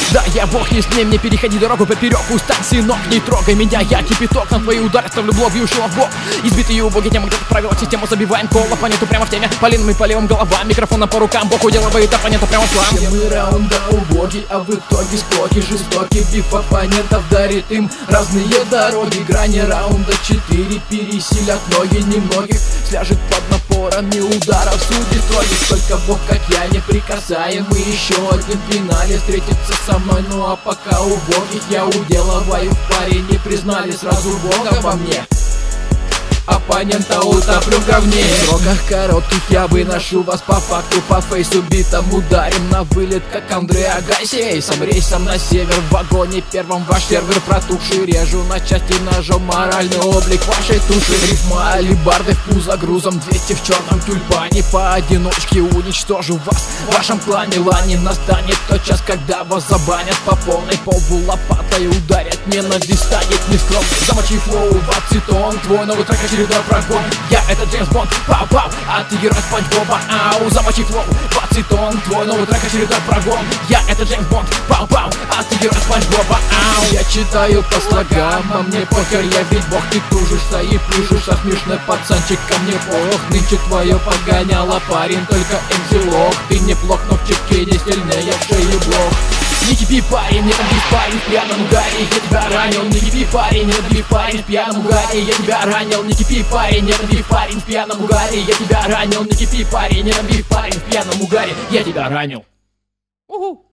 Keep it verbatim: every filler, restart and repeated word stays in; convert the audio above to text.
Да, я бог, не смей мне переходи дорогу поперек. Устань, сынок, не трогай меня, я кипяток. На твои удары ставлю блок, бью шило в бок. Избитые убоги тема, где-то правила систему забиваем. Кола, планету прямо в теме, полином и по левым головам. Микрофона по рукам, бог уделывает оппонента прямо в слам. Все мы раунда убоги, а в итоге склоки жестокий. Биф оппонентов дарит им разные дороги. Грани раунда четыре пересилят ноги немногих. Сляжет под напорами ударов, судит строгих. Только бог, как я, неприкасаемый. Еще один в финале встретится со мной. Ну а пока убогих я уделываю в паре. Не признали сразу бога во мне, оппонента утоплю в говне. В сроках коротких я выношу вас по факту. По фейсу битом ударим на вылет, как Андрей Агаси. Эйсом рейсом на север, в вагоне первом ваш сервер протухший. Режу на части ножом моральный облик вашей туши. Рифма алибарды в пузо грузом, двести в черном тюльпане. Поодиночке уничтожу вас в вашем клане. Лани настанет тот час, когда вас забанят по полной. Полбу лопатой ударят, ненависть станет нескромной. Замочи флоу в ацетон, твой новый трек очередной прогон. Я это Джеймс Бонд, пау-пау, а ты герой Спанч Боба. Ау, замочи флоу в ацетон, твой новый трек очередной прогон. Я это Джеймс Бонд, пау-пау, а ты герой Спанч Боба. Ау, я читаю по слогам, а мне похер, я ведь бог. Ты тужишься и плюшишься, смешной пацанчик, ко мне пох. Нынче твое погоняло, парень, только эм си лох. Ты неплох, но в чипке не сильнее в шее блок. Не кипи, парень, не кипи, парень, в пьяном угаре я тебя ранил. Не кипи, парень, не кипи, парень, в пьяном угаре я тебя ранил. Не кипи, парень, не кипи, парень, в пьяном угаре я тебя ранил. Не кипи, парень, не кипи, парень, в пьяном угаре я тебя ранил. Уху.